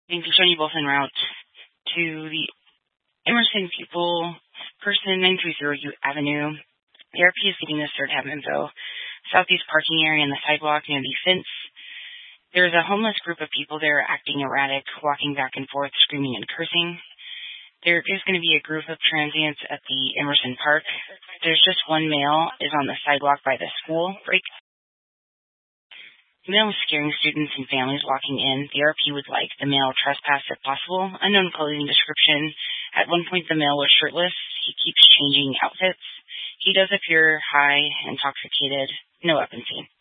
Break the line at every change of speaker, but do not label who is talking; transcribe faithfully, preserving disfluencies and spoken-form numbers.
Thank you, Shoni, both en route to the Emerson People person nine three zero U Avenue. The R P is getting this third have info. Southeast parking area and the sidewalk near the fence. There's a homeless group of people there acting erratic, walking back and forth, screaming and cursing. There is going to be a group of transients at the Emerson Park. There's just one male is on the sidewalk by the school break. The male is scaring students and families walking in. The R P would like the male trespass if possible. Unknown clothing description. At one point, the male was shirtless. He keeps changing outfits. He does appear high, intoxicated. No weapon seen.